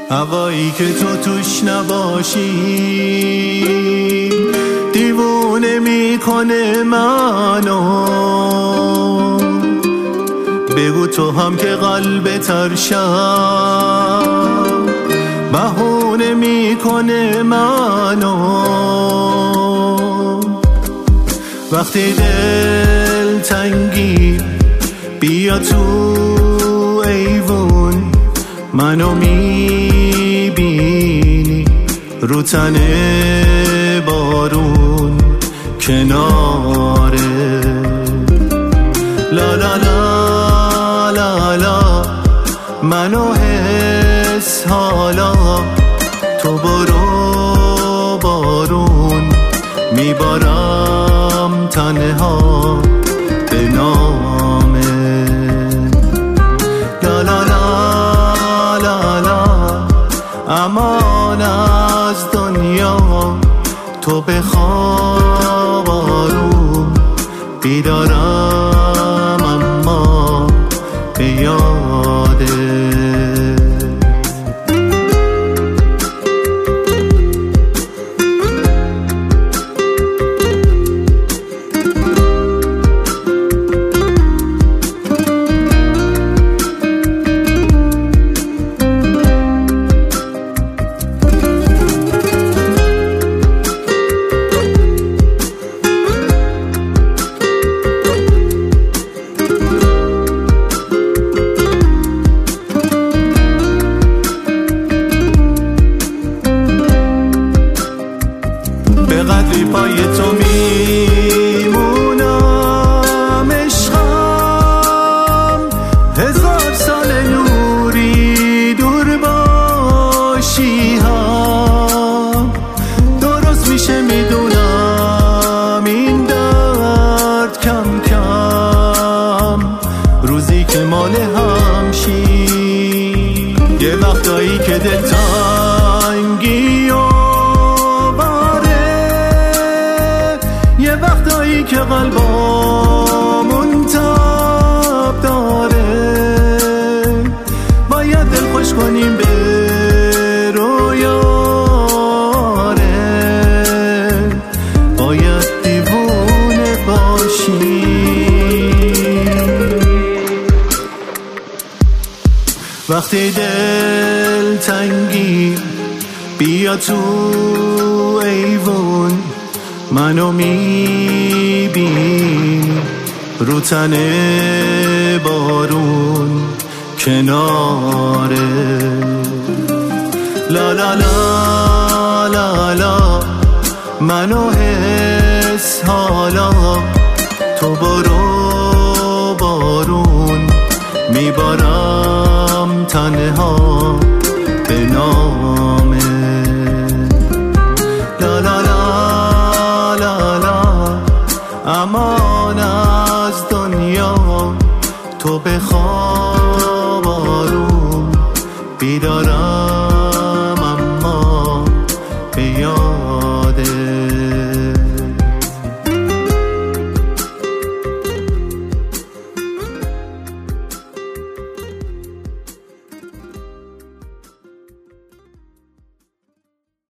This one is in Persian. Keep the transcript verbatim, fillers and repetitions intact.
هوایی که تو توش نباشی دیوونه میکنه منو. بگو تو هم که قلب ترشم بهونه میکنه منو. وقتی دل تنگی بیا تو ایوون، منو میبینی رو تن بارون کناره. لا لا لا لا لا منو حس حالا، تو برو بارون میبارم تنها به نامه. لا لا لا لا لا امان از دنیا، تو بخواب آروم بیدارم اما به یاده. به قدری پای تو میمونم عشقم، هزار سال نوری دور باشی هم درست میشه میدونم این درد کم کم روزی که مال همشی. یه وقتایی که دلتنگی وقتایی که قلبامون تاب داره، باید دل خوش کنیم به رویاره، باید دیوونه باشیم. وقتی دل تنگی بیا تو ایوون، منو میبینی رو تن بارون کناره. لا لا لا لا لا منو حس حالا، تو برو بارون میبارم تنها به نامه. لا لا لا امان از دنیا، تو بخواب آروم بیدارم اما به یاده.